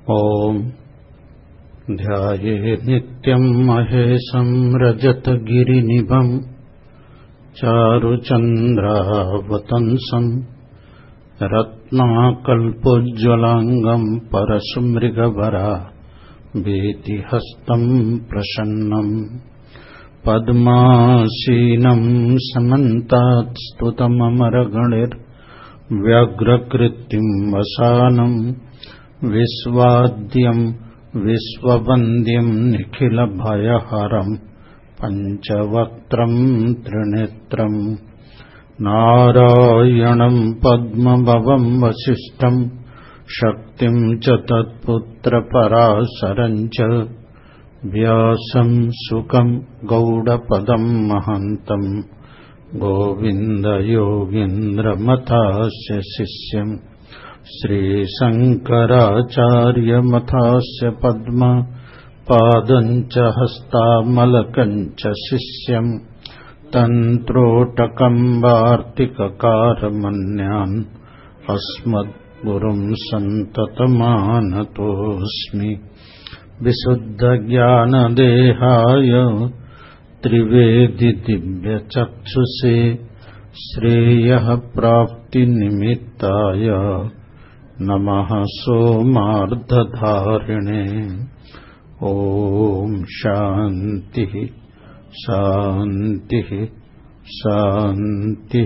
ओम ध्यायेत् नित्यं महेशं रजतगिरिनिभं चारुचन्द्रावतंसं रत्नाकल्पोज्ज्वलांगं परशुमृगवराभीतिहस्तं प्रसन्नं पद्मासीनं समन्तात् स्तुतममरगणैर्व्यग्रकृतिं वसानं विश्वाद्यं विश्ववन्द्यं निखिलभयहरं पञ्चवक्त्रं त्रिनेत्रं नारायणं पद्मभवं वसिष्ठं शक्तिं च तत्पुत्रपराशरं च व्यासं शुकं गौडपदं महान्तं गोविन्दयोगीन्द्रमथास्य शिष्यम् श्रीशङ्कराचार्यमथास्य पद्म पादं च हस्तामलकं च शिष्यम् तन्त्रोटकं वार्तिककारमन्यान् अस्मद्गुरुं सन्ततमानतोऽस्मि विशुद्धज्ञानदेहाय त्रिवेदिदिव्यचक्षुषे श्रेयः प्राप्तिनिमित्ताय नमः सोमार्धधारिणे। ओम शांति शांति शांति।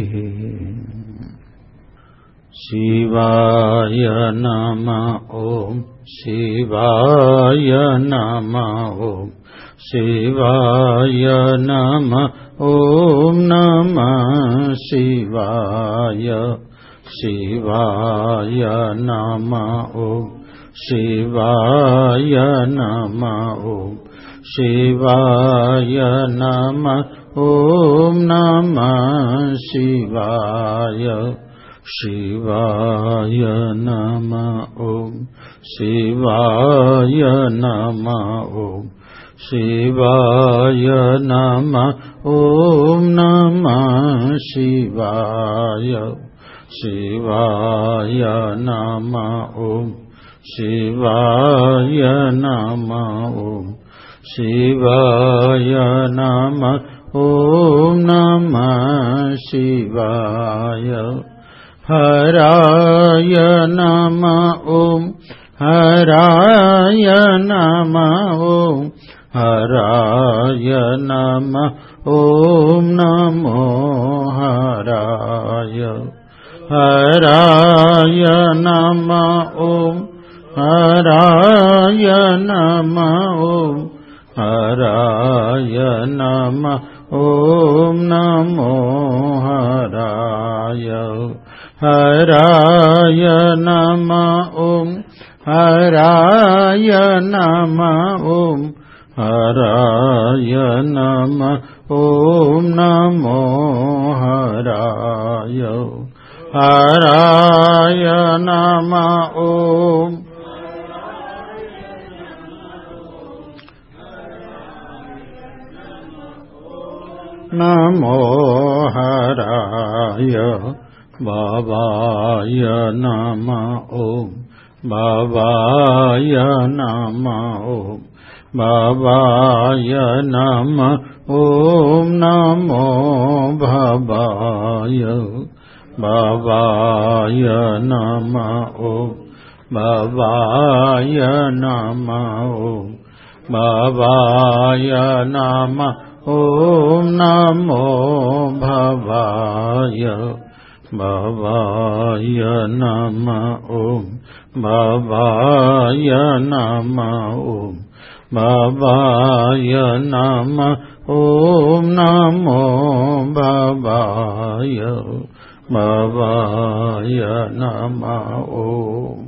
शिवाय नमः। ओम शिवाय नमः। ओम शिवाय नमः। ओम नमः शिवाय। शिवाय नमः। ओम शिवाय नमः। ओम शिवाय नमः। ओम नमः शिवाय। शिवाय नमः। ओम शिवाय नमः। ओम शिवाय नमः। ओम नमः शिवाय। शिवाय नमः। ओम शिवाय नमः। ओम शिवाय नमः। ओम नमः शिवाय। हराय नमः। ओम हराय नमः। ओम हराय नमः। ओम नमो हराय। हराय नमः। ओम हराय नमः। ओम हराय नमः। ओम नमो हराय। हराय नमः। ओम हराय नमः। ओम हराय नमः। ओम नमो हराय। हराय नमः। ओम नमो हराय। बाबाय नमः। ओम बाबाय नमः। ओम बाबाय नमः। ओम नमो भवाय। बाबाय नमः। ओम बाबाय नमः। ओम बाबाय नमः। ओम नमो भवाय। बाबाय नमः। ओम बाबाय नमः। ओम बाबाय नमः। ओम नमो भवाय। बाबाय नमः। ओम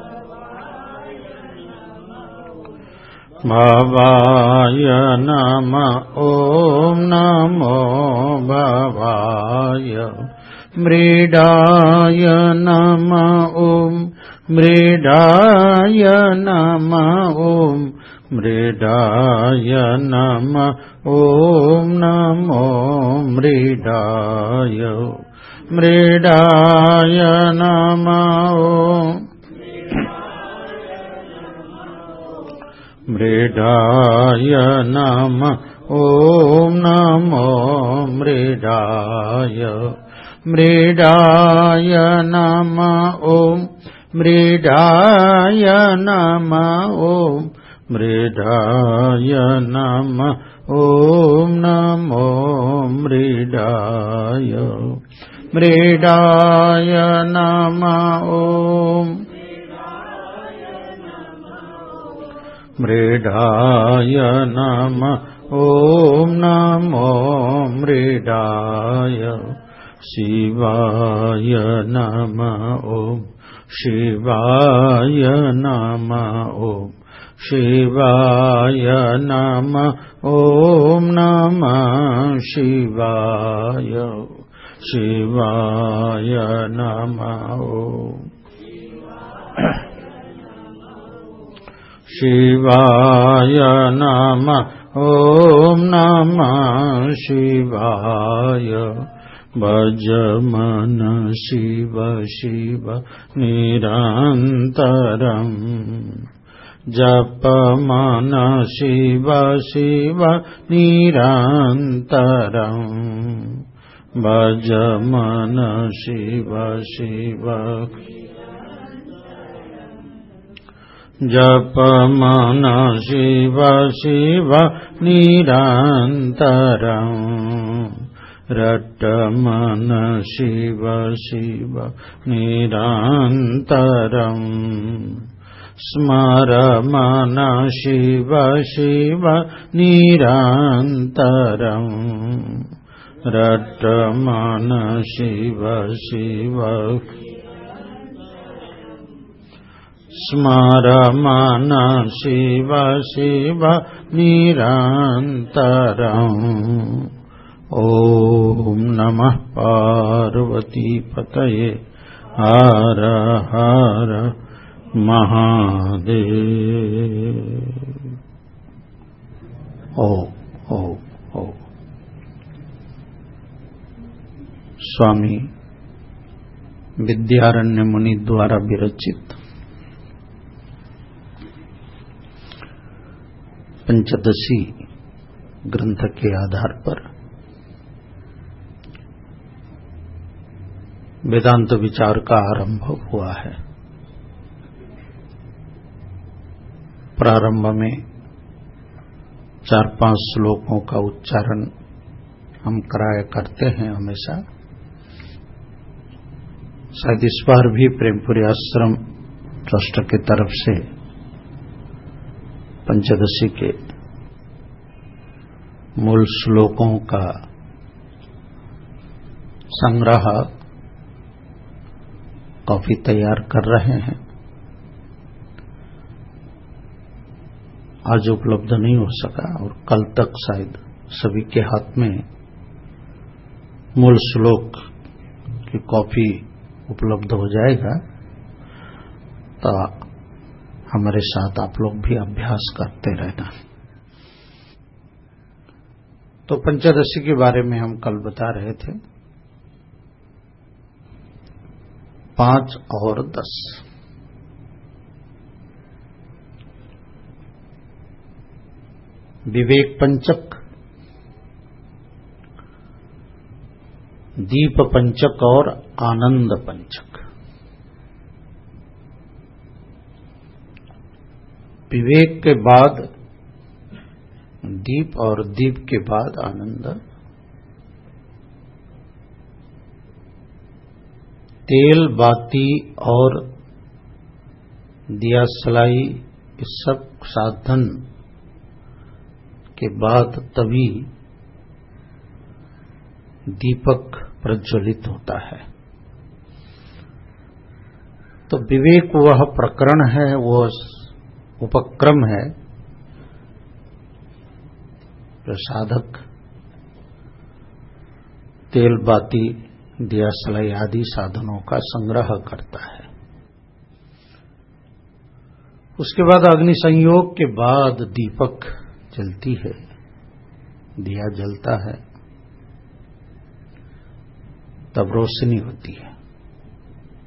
बाबाय नमः। ओम नमो भवाय। मृडाय नमः। ओम मृडाय नमः। ओम मृडाय नमः। ओम नमो मृडाय। मृडाय नमः। मृडाय नमः ॐ नमो मृडाय मृडाय नमः ॐ मृडाय नमः ॐ मृडाय नमः ॐ नमो मृडाय मृडाय नमः ॐ मृडाय नमः ॐ नमो मृडाय शिवाय नमः ॐ शिवाय नमः ॐ शिवाय नमः ॐ नमः शिवाय शिवाय नमः शिवाय नमः ॐ नमः शिवाय भजमन शिव शिव निरन्तरम् जपमन शिव शिव निरन्तरम् भजमन शिव शिव जपमन शिव शिव निरन्तरम् रटमन शिव शिव निरन्तरम् स्मरमन शिव शिव निरन्तरम् रटमन शिव शिव स्मरमन शिव शिव निरन्तरम् ॐ नमः पार्वतीपतये हर हर महादेव। ओ स्वामी विद्यारण्य मुनि द्वारा विरचित पंचदशी ग्रंथ के आधार पर वेदांत विचार का आरंभ हुआ है। प्रारंभ में 4-5 श्लोकों का उच्चारण हम कराया करते हैं हमेशा। शायद इस बार भी प्रेमपुरी आश्रम ट्रस्ट की तरफ से पंचदशी के मूल श्लोकों का संग्रह कॉपी तैयार कर रहे हैं। आज उपलब्ध नहीं हो सका और कल तक शायद सभी के हाथ में मूल श्लोक की कॉपी उपलब्ध हो जाएगा, तो हमारे साथ आप लोग भी अभ्यास करते रहना। तो पंचदशी के बारे में हम कल बता रहे थे 5 और 10। विवेक पंचक, दीप पंचक और आनंद पंचक। विवेक के बाद दीप और दीप के बाद आनंद। तेल बाती और दिया सलाई इस सब साधन के बाद तभी दीपक प्रज्वलित होता है। तो विवेक वह प्रकरण है, वह उपक्रम है जो साधक तेल बाती दिया सलाई आदि साधनों का संग्रह करता है। उसके बाद अग्नि संयोग के बाद दीपक जलती है, दिया जलता है, तब रोशनी होती है।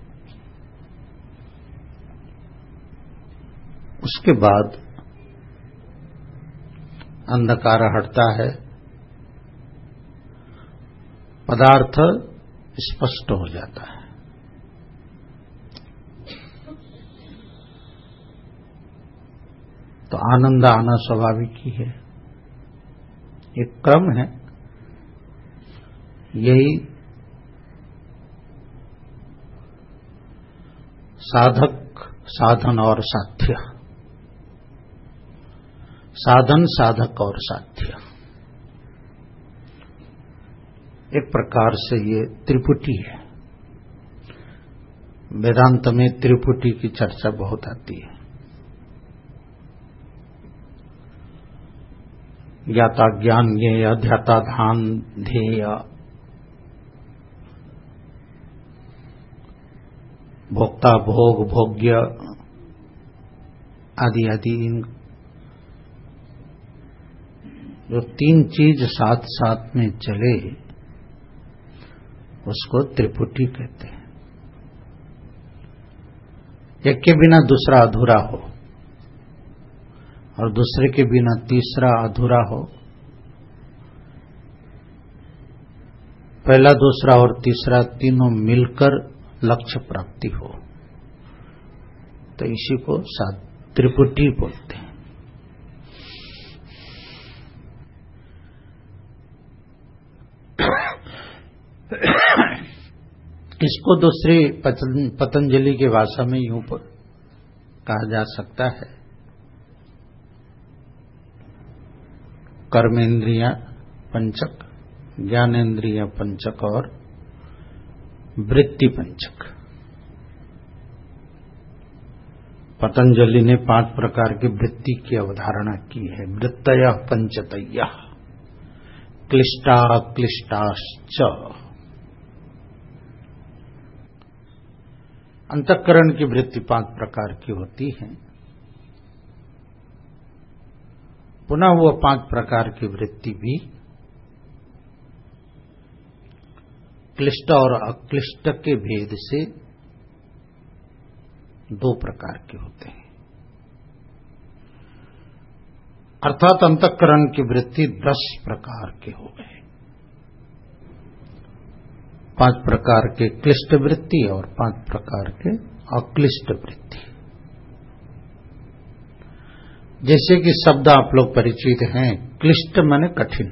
उसके बाद अंधकार हटता है, पदार्थ स्पष्ट हो जाता है। तो आनंद आना स्वाभाविक ही है, एक क्रम है। यही साधक, साधन और साध्य, साधन, साधक और साध्य, एक प्रकार से ये त्रिपुटी है। वेदांत में त्रिपुटी की चर्चा बहुत आती है। ज्ञाता ज्ञान ज्ञेय, ध्याता ध्यान ध्येय, भोक्ता भोग भोग्य आदि आदि, इन जो तीन चीज साथ साथ में चले उसको त्रिपुटी कहते हैं। एक के बिना दूसरा अधूरा हो और दूसरे के बिना तीसरा अधूरा हो, पहला दूसरा और तीसरा तीनों मिलकर लक्ष्य प्राप्ति हो, तो इसी को त्रिपुटी बोलते हैं। इसको दूसरी पतंजलि की भाषा में यूं कहा जा सकता है, कर्मेंद्रिय पंचक, ज्ञानेन्द्रिय पंचक और वृत्ति पंचक। पतंजलि ने 5 प्रकार की वृत्ति की अवधारणा की है। वृत्तय पंचतय क्लिष्टा क्लिष्टाश्च। अंतःकरण की वृत्ति 5 प्रकार की होती है। पुनः वो 5 प्रकार की वृत्ति भी क्लिष्ट और अक्लिष्ट के भेद से 2 प्रकार के होते हैं। अर्थात अंतःकरण की वृत्ति 10 प्रकार के हो गए। 5 प्रकार के क्लिष्ट वृत्ति और 5 प्रकार के अक्लिष्ट वृत्ति। जैसे कि शब्द आप लोग परिचित हैं, क्लिष्ट माने कठिन।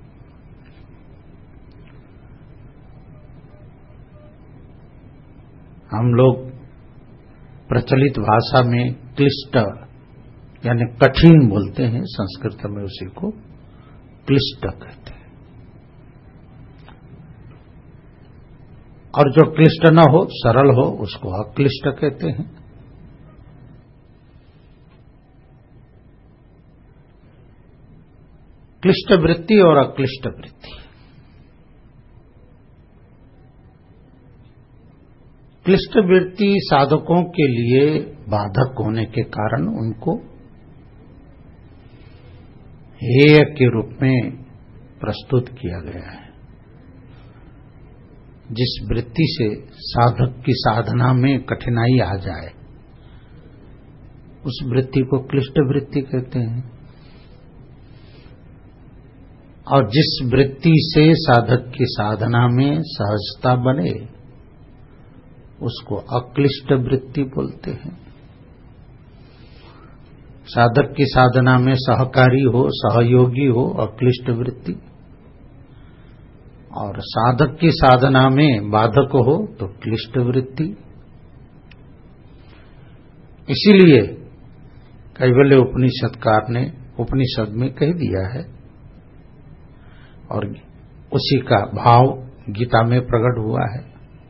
हम लोग प्रचलित भाषा में क्लिष्ट यानी कठिन बोलते हैं, संस्कृत में उसी को क्लिष्ट कहते हैं। और जो क्लिष्ट न हो, सरल हो, उसको अक्लिष्ट कहते हैं। क्लिष्ट वृत्ति और अक्लिष्ट वृत्ति। क्लिष्ट वृत्ति साधकों के लिए बाधक होने के कारण उनको हेय के रूप में प्रस्तुत किया गया है। जिस वृत्ति से साधक की साधना में कठिनाई आ जाए उस वृत्ति को क्लिष्ट वृत्ति कहते हैं, और जिस वृत्ति से साधक की साधना में सहजता बने उसको अक्लिष्ट वृत्ति बोलते हैं। साधक की साधना में सहकारी हो, सहयोगी हो, अक्लिष्ट वृत्ति, और साधक की साधना में बाधक हो तो क्लिष्ट वृत्ति। इसीलिए कैवल्य उपनिषदकार ने उपनिषद में कह दिया है और उसी का भाव गीता में प्रकट हुआ है,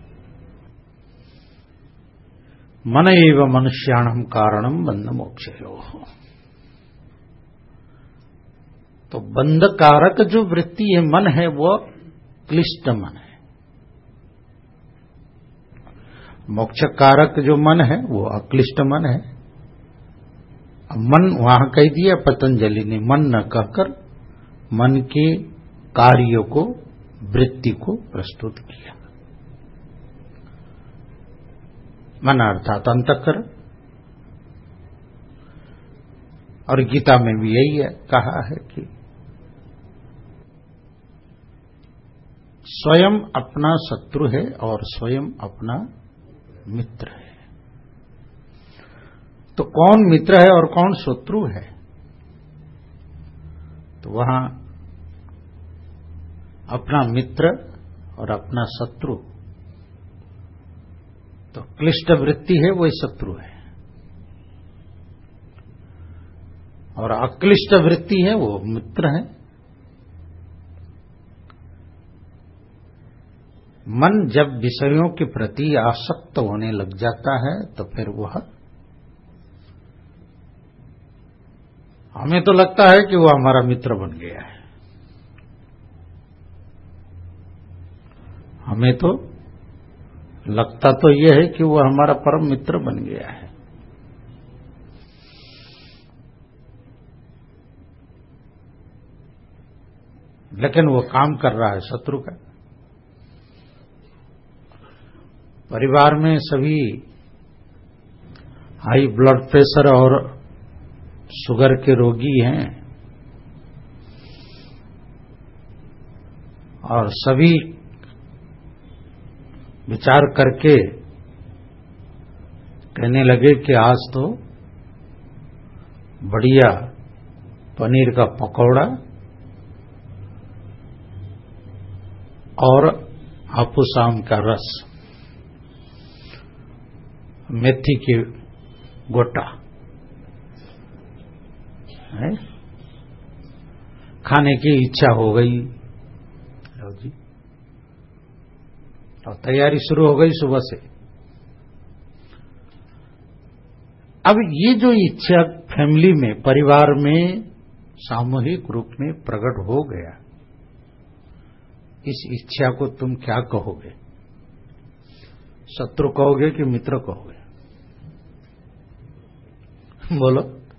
मन एव मनुष्याणां कारणं बंध मोक्षयोः। तो बंध कारक जो वृत्ति है, मन है, वो क्लिष्ट मन है। मोक्ष कारक जो मन है वो अक्लिष्ट मन है। अब मन वहां कह दिया पतंजलि ने, मन न कहकर मन के कार्यों को, वृत्ति को प्रस्तुत किया। मन अर्थात अंतःकरण। और गीता में भी यही है, कहा है कि स्वयं अपना शत्रु है और स्वयं अपना मित्र है। तो कौन मित्र है और कौन शत्रु है? तो वहां अपना मित्र और अपना शत्रु, तो क्लिष्ट वृत्ति है वही शत्रु है, और अक्लिष्ट वृत्ति है वो मित्र है। मन जब विषयों के प्रति आसक्त होने लग जाता है तो फिर वह, हमें तो लगता है कि वो हमारा मित्र बन गया है, हमें तो लगता तो यह है कि वो हमारा परम मित्र बन गया है। लेकिन वो काम कर रहा है शत्रु का। परिवार में सभी हाई ब्लड प्रेशर और शुगर के रोगी हैं, और सभी विचार करके कहने लगे कि आज तो बढ़िया पनीर का पकौड़ा और हापुस आम का रस, मेथी के गोटा है, खाने की इच्छा हो गई। लो जी, और तैयारी शुरू हो गई सुबह से। अब ये जो इच्छा फैमिली में, परिवार में सामूहिक रूप में प्रकट हो गया, इस इच्छा को तुम क्या कहोगे? शत्रु कहोगे कि मित्र कहोगे? बोलो।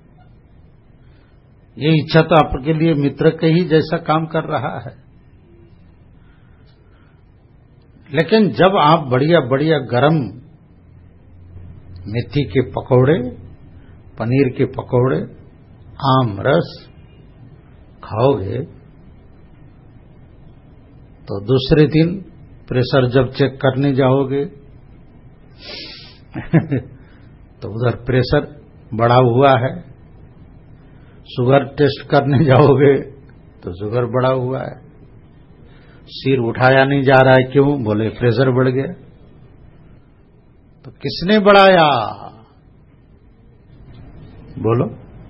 ये इच्छा तो आपके लिए मित्र के ही जैसा काम कर रहा है। लेकिन जब आप बढ़िया बढ़िया गरम मेथी के पकौड़े, पनीर के पकौड़े, आम रस खाओगे, तो दूसरे दिन प्रेशर जब चेक करने जाओगे तो उधर प्रेशर बढ़ा हुआ है, शुगर टेस्ट करने जाओगे तो शुगर बढ़ा हुआ है, सिर उठाया नहीं जा रहा है, क्यों? बोले प्रेशर बढ़ गया। तो किसने बढ़ाया? बोलो।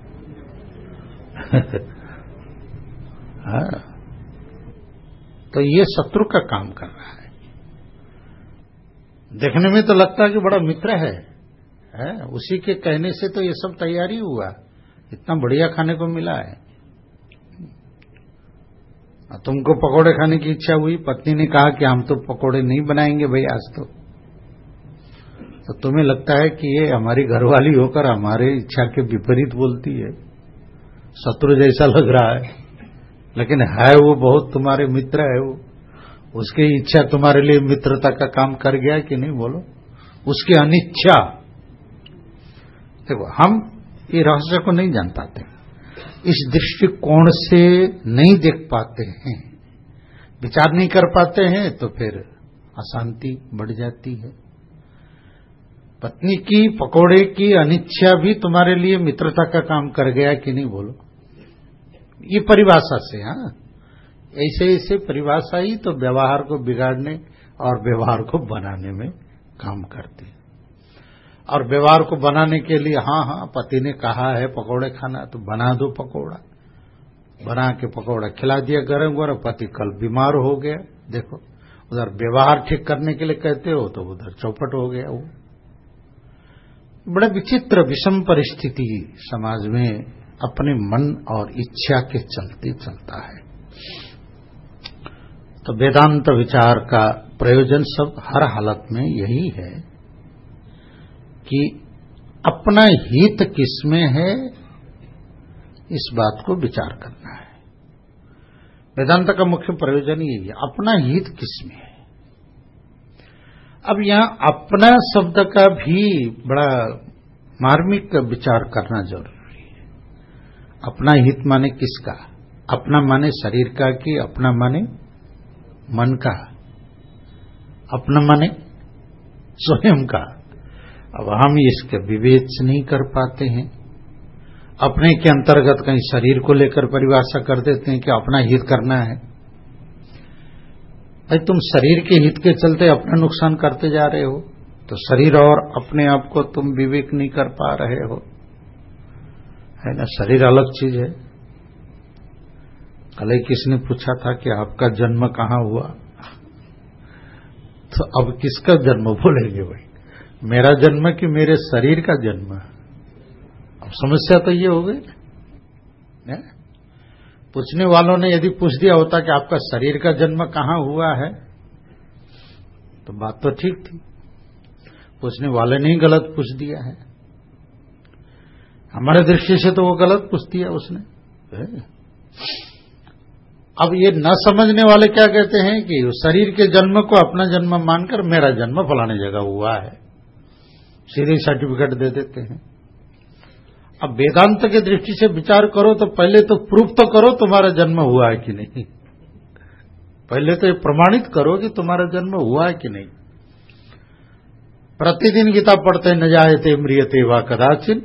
हाँ, तो ये शत्रु का काम कर रहा है। देखने में तो लगता है कि बड़ा मित्र है, उसी के कहने से तो ये सब तैयारी हुआ, इतना बढ़िया खाने को मिला है। तुमको पकोड़े खाने की इच्छा हुई, पत्नी ने कहा कि हम तो पकोड़े नहीं बनाएंगे भाई आज तो तुम्हें लगता है कि ये हमारी घरवाली होकर हमारे इच्छा के विपरीत बोलती है, शत्रु जैसा लग रहा है, लेकिन है वो बहुत तुम्हारे मित्र है। वो उसकी इच्छा तुम्हारे लिए मित्रता का काम कर गया कि नहीं? बोलो। उसकी अनिच्छा, देखो हम ये रहस्य को नहीं जान पाते, इस दृष्टिकोण से नहीं देख पाते हैं, विचार नहीं कर पाते हैं, तो फिर अशांति बढ़ जाती है। पत्नी की पकोड़े की अनिच्छा भी तुम्हारे लिए मित्रता का काम कर गया कि नहीं? बोलो। ये परिभाषा से, हाँ, ऐसे ऐसे परिभाषा ही तो व्यवहार को बिगाड़ने और व्यवहार को बनाने में काम करती है। और व्यवहार को बनाने के लिए हाँ पति ने कहा है पकोड़े खाना, तो बना दो पकोड़ा, बना के पकोड़ा खिला दिया गरम गरम, पति कल बीमार हो गया। देखो, उधर व्यवहार ठीक करने के लिए कहते हो तो उधर चौपट हो गया। वो बड़ा विचित्र विषम परिस्थिति समाज में अपने मन और इच्छा के चलते चलता है। तो वेदांत विचार का प्रयोजन सब हर हालत में यही है कि अपना हित किसमें है, इस बात को विचार करना है। वेदांत का मुख्य प्रयोजन यही है, अपना हित किसमें है। अब यहां अपना शब्द का भी बड़ा मार्मिक विचार करना जरूरी है। अपना हित माने किसका? अपना माने शरीर का कि अपना माने मन का? अपना माने स्वयं का। अब हम इसके विवेक नहीं कर पाते हैं। अपने के अंतर्गत कहीं शरीर को लेकर परिभाषा कर देते हैं कि अपना हित करना है। भाई तुम शरीर के हित के चलते अपना नुकसान करते जा रहे हो, तो शरीर और अपने आप को तुम विवेक नहीं कर पा रहे हो, है ना। शरीर अलग चीज है। कल किसने पूछा था कि आपका जन्म कहाँ हुआ, तो अब किसका जन्म बोलेंगे भाई? मेरा जन्म कि मेरे शरीर का जन्म? अब समस्या तो ये हो गई ना। पूछने वालों ने यदि पूछ दिया होता कि आपका शरीर का जन्म कहाँ हुआ है, तो बात तो ठीक थी। पूछने वाले ने ही गलत पूछ दिया है। हमारे दृष्टि से तो वो गलत पूछ दिया उसने। अब ये न समझने वाले क्या कहते हैं कि शरीर के जन्म को अपना जन्म मानकर मेरा जन्म फलाने जगह हुआ है, सीधे सर्टिफिकेट दे देते हैं। अब वेदांत के दृष्टि से विचार करो तो पहले तो प्रूफ तो करो तुम्हारा जन्म हुआ है कि नहीं। पहले तो ये प्रमाणित करो कि तुम्हारा जन्म हुआ है कि नहीं। प्रतिदिन गीता पढ़ते न जायते म्रियते वा कदाचिन,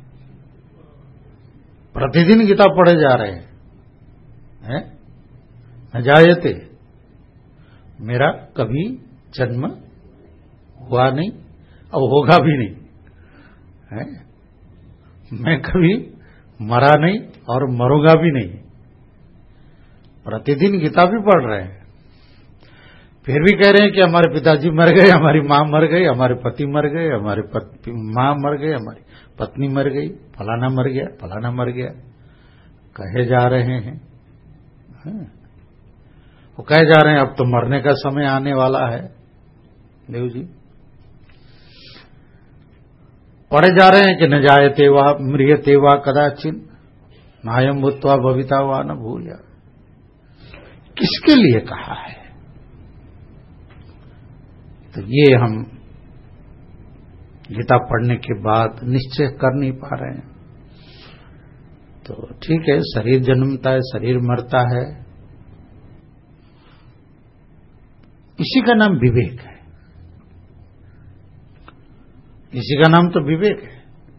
प्रतिदिन गीता पढ़े जा रहे हैं। न जायते, मेरा कभी जन्म हुआ नहीं और होगा भी नहीं है। मैं कभी मरा नहीं और मरूंगा भी नहीं। प्रतिदिन गीता भी पढ़ रहे हैं, फिर भी कह रहे हैं कि हमारे पिताजी मर गए, हमारी मां मर गई, हमारे पति मर गए, हमारे मां मर गए, हमारी पत्नी मर गई, फलाना मर गया, फलाना मर गया, कहे जा रहे हैं। वो कहे जा रहे हैं अब तो मरने का समय आने वाला है। देव जी पढ़े जा रहे हैं कि न जायते वा म्रियते वा कदाचिन, नायम भूत्वा भविता वा न भूया। किसके लिए कहा है? तो ये हम गीता पढ़ने के बाद निश्चय कर नहीं पा रहे हैं। तो ठीक है, शरीर जन्मता है, शरीर मरता है, इसी का नाम विवेक है। इसी का नाम तो विवेक है।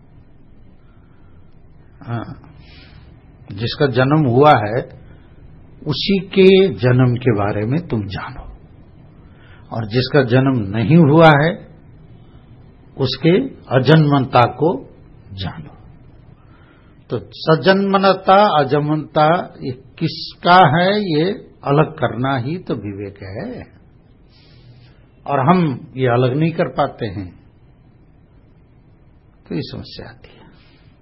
हाँ, जिसका जन्म हुआ है उसी के जन्म के बारे में तुम जानो, और जिसका जन्म नहीं हुआ है उसके अजन्मता को जानो। तो सजन्मनता अजन्मता ये किसका है, ये अलग करना ही तो विवेक है। और हम ये अलग नहीं कर पाते हैं, तो ये समस्या आती है।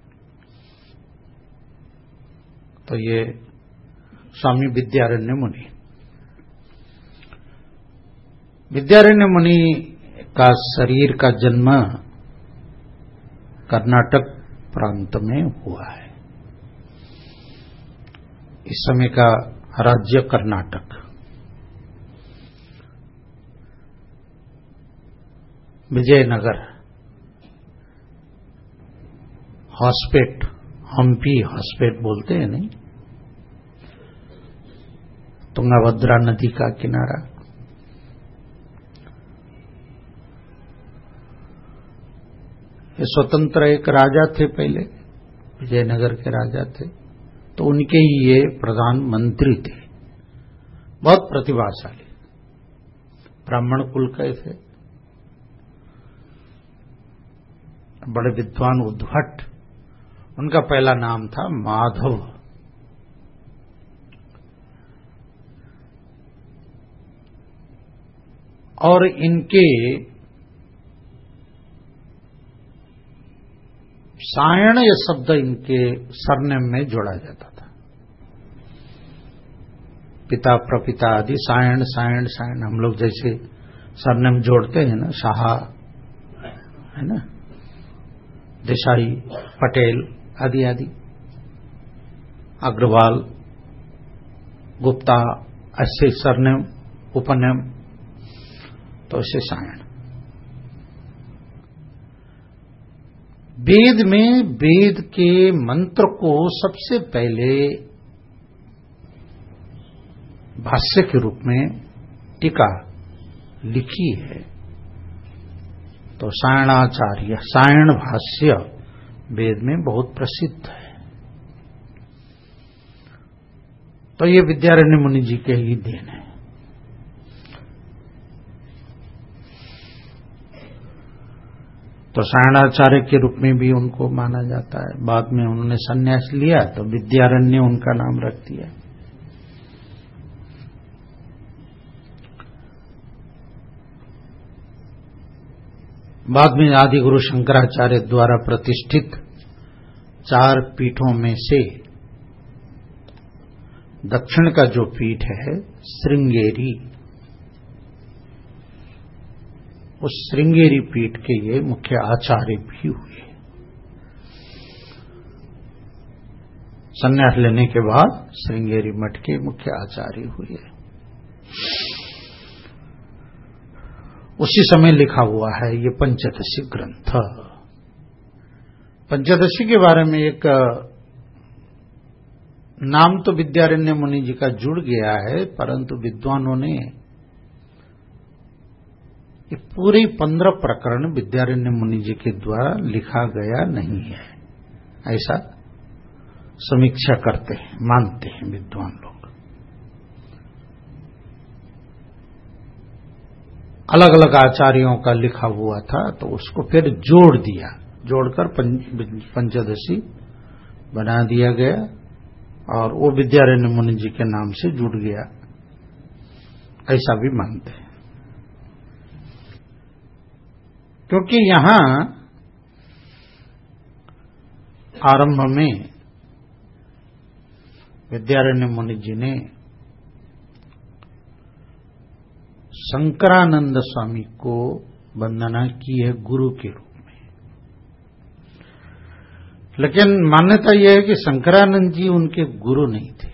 तो ये स्वामी विद्यारण्य मुनि का शरीर का जन्म कर्नाटक प्रांत में हुआ है। इस समय का राज्य कर्नाटक। विजयनगर, हॉस्पेट, हम्पी हॉस्पेट बोलते हैं नहीं, तुंगभद्रा नदी का किनारा। ये स्वतंत्र एक राजा थे पहले, विजयनगर के राजा थे, तो उनके ही ये प्रधानमंत्री थे। बहुत प्रतिभाशाली, ब्राह्मण कुल के थे, बड़े विद्वान, उद्भट। उनका पहला नाम था माधव। और इनके सायण ये शब्द इनके सरनेम में जोड़ा जाता था। पिता प्रपिता आदि सायण सायण सायण, हम लोग जैसे सरनेम जोड़ते हैं ना, शाह है ना, देसाई, पटेल आदि आदि, अग्रवाल, गुप्ता, ऐसे सरनेम उपनाम, तो ऐसे सायण। वेद में वेद के मंत्र को सबसे पहले भाष्य के रूप में टीका लिखी है तो सायणाचार्य, सायण भाष्य वेद में बहुत प्रसिद्ध है। तो ये विद्यारण्य मुनि जी के ही देन है। तो सायणाचार्य के रूप में भी उनको माना जाता है। बाद में उन्होंने संन्यास लिया तो विद्यारण्य उनका नाम रख दिया। बाद में आदि गुरु शंकराचार्य द्वारा प्रतिष्ठित 4 पीठों में से दक्षिण का जो पीठ है श्रृंगेरी, उस श्रृंगेरी पीठ के ये मुख्य आचार्य भी हुए। संन्यास लेने के बाद श्रृंगेरी मठ के मुख्य आचार्य हुए। उसी समय लिखा हुआ है ये पंचदशी ग्रंथ। पंचदशी के बारे में एक नाम तो विद्यारण्य मुनि जी का जुड़ गया है, परंतु विद्वानों ने ये पूरे 15 प्रकरण विद्यारण्य मुनि जी के द्वारा लिखा गया नहीं है, ऐसा समीक्षा करते हैं, मानते हैं विद्वान लोग। अलग अलग आचार्यों का लिखा हुआ था तो उसको फिर जोड़ दिया, जोड़कर पंचदशी बना दिया गया और वो विद्यारण्य मुनि जी के नाम से जुड़ गया, ऐसा भी मानते हैं। क्योंकि यहां आरंभ में विद्यारण्य मुनि जी ने शंकरानंद स्वामी को वंदना की है गुरु के रूप में, लेकिन मान्यता यह है कि शंकरानंद जी उनके गुरु नहीं थे,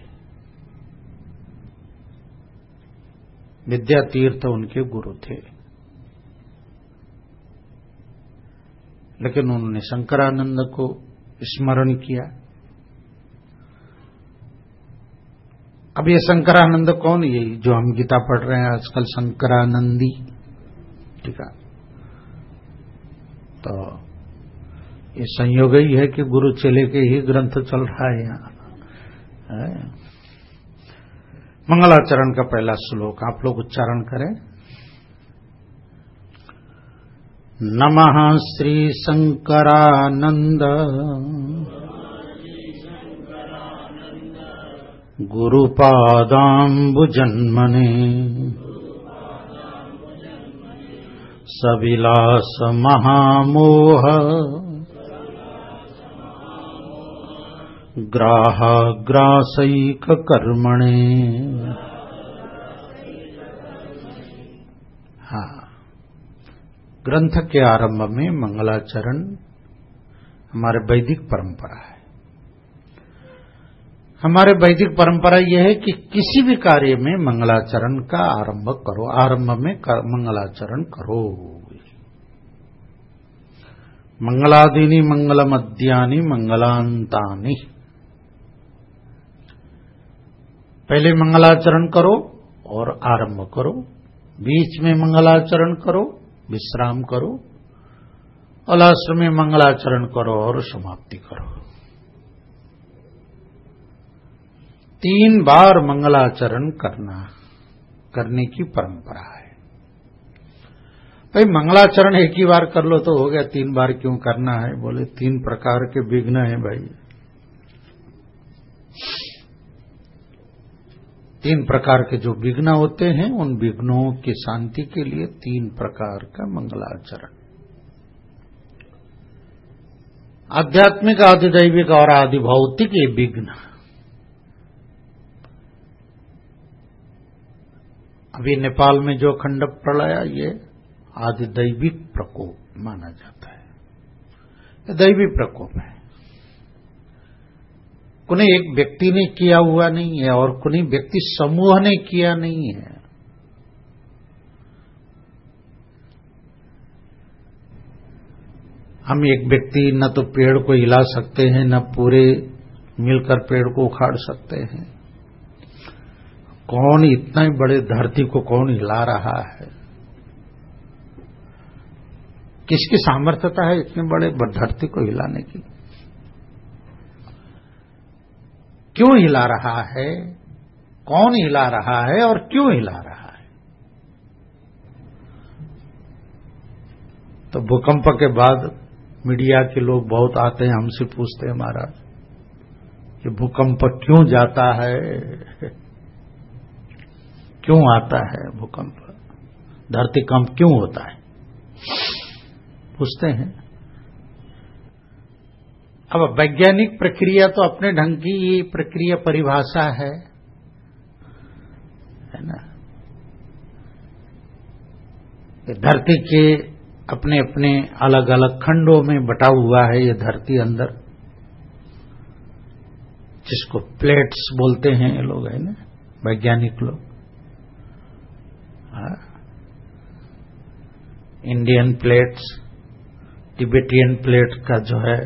विद्यातीर्थ उनके गुरु थे, लेकिन उन्होंने शंकरानंद को स्मरण किया। अब ये शंकरानंद कौन? ये जो हम गीता पढ़ रहे हैं आजकल, शंकरानंदी, ठीक है। तो ये संयोग ही है कि गुरु चेले के ही ग्रंथ चल रहा है यहाँ। मंगलाचरण का पहला श्लोक आप लोग उच्चारण करें। नमः श्री शंकरानंद गुरुपादाम्बुजन्मने सविलास महामोह ग्राहग्रासैक कर्मणे। हाँ, ग्रंथ के आरंभ में मंगलाचरण हमारे वैदिक परंपरा है। हमारे वैदिक परंपरा यह है कि किसी भी कार्य में मंगलाचरण का आरंभ करो, आरंभ में मंगलाचरण करो। मंगलादीनि मंगलमद्यानि मंगलांतानि, पहले मंगलाचरण करो और आरंभ करो, बीच में मंगलाचरण करो, विश्राम करो, और लास्ट में मंगलाचरण करो और समाप्ति करो। 3 बार मंगलाचरण करने की परंपरा है। भाई मंगलाचरण एक ही बार कर लो तो हो गया, 3 बार क्यों करना है? बोले 3 प्रकार के विघ्न हैं भाई। 3 प्रकार के जो विघ्न होते हैं उन विघ्नों की शांति के लिए 3 प्रकार का मंगलाचरण। आध्यात्मिक, आधिदैविक और आधिभौतिक ये विघ्न। अभी नेपाल में जो खंड प्रलय, ये आधिदैविक प्रकोप माना जाता है, ये दैवी प्रकोप है। कोई एक व्यक्ति ने किया हुआ नहीं है और कोई व्यक्ति समूह ने किया नहीं है। हम एक व्यक्ति न तो पेड़ को हिला सकते हैं, न पूरे मिलकर पेड़ को उखाड़ सकते हैं। कौन इतना ही बड़े धरती को कौन हिला रहा है? किसकी सामर्थ्यता है इतने बड़े धरती को हिलाने की? क्यों हिला रहा है? कौन हिला रहा है और क्यों हिला रहा है? तो भूकंप के बाद मीडिया के लोग बहुत आते हैं, हमसे पूछते हैं महाराज कि भूकंप क्यों जाता है, क्यों आता है भूकंप, धरतीकंप क्यों होता है, पूछते हैं। अब वैज्ञानिक प्रक्रिया तो अपने ढंग की ये प्रक्रिया परिभाषा है ना। धरती के अपने अपने अलग अलग खंडों में बटा हुआ है ये धरती अंदर, जिसको प्लेट्स बोलते हैं ये लोग, है ना, वैज्ञानिक लोग। इंडियन प्लेट्स, तिब्बतियन प्लेट का जो है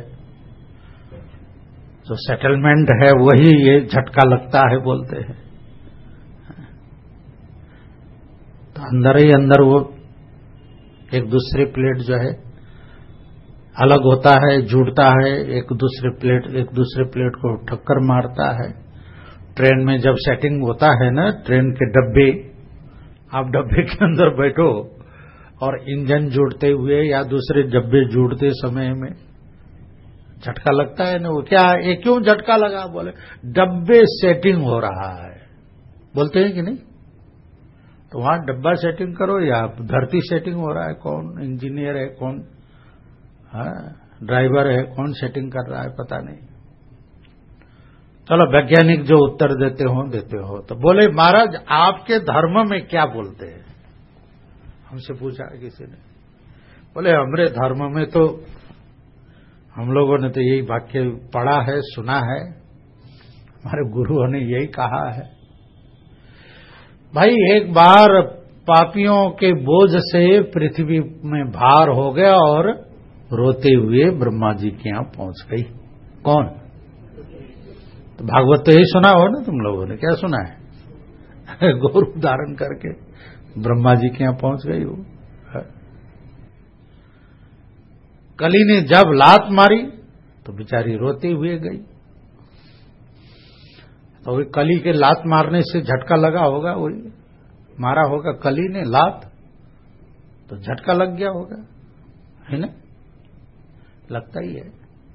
जो सेटलमेंट है वही ये झटका लगता है बोलते हैं। तो अंदर ही अंदर वो एक दूसरे प्लेट जो है अलग होता है, जुड़ता है, एक दूसरे प्लेट को टक्कर मारता है। ट्रेन में जब सेटिंग होता है ना, ट्रेन के डब्बे, आप डब्बे के अंदर बैठो और इंजन जुड़ते हुए या दूसरे डब्बे जुड़ते समय में झटका लगता है ना। वो क्या, ये क्यों झटका लगा? बोले डब्बे सेटिंग हो रहा है, बोलते हैं कि नहीं? तो वहां डब्बा सेटिंग करो या धरती सेटिंग हो रहा है? कौन इंजीनियर है, कौन ड्राइवर है, कौन सेटिंग कर रहा है पता नहीं। चलो वैज्ञानिक जो उत्तर देते हो। तो बोले महाराज आपके धर्म में क्या बोलते हैं? हमसे पूछा किसी ने। बोले हमारे धर्म में तो हम लोगों ने तो यही वाक्य पढ़ा है, सुना है, हमारे गुरुओं ने यही कहा है। भाई एक बार पापियों के बोझ से पृथ्वी में भार हो गया और रोते हुए ब्रह्मा जी के यहां पहुंच गई। कौन? तो भागवत तो यही सुना हो ना तुम लोगों ने, क्या सुना है? गौर धारण करके ब्रह्मा जी के यहां पहुंच गई वो। कली ने जब लात मारी तो बेचारी रोते हुए गई। तो वही कली के लात मारने से झटका लगा होगा, वही मारा होगा कली ने लात, तो झटका लग गया होगा, है ना? लगता ही है।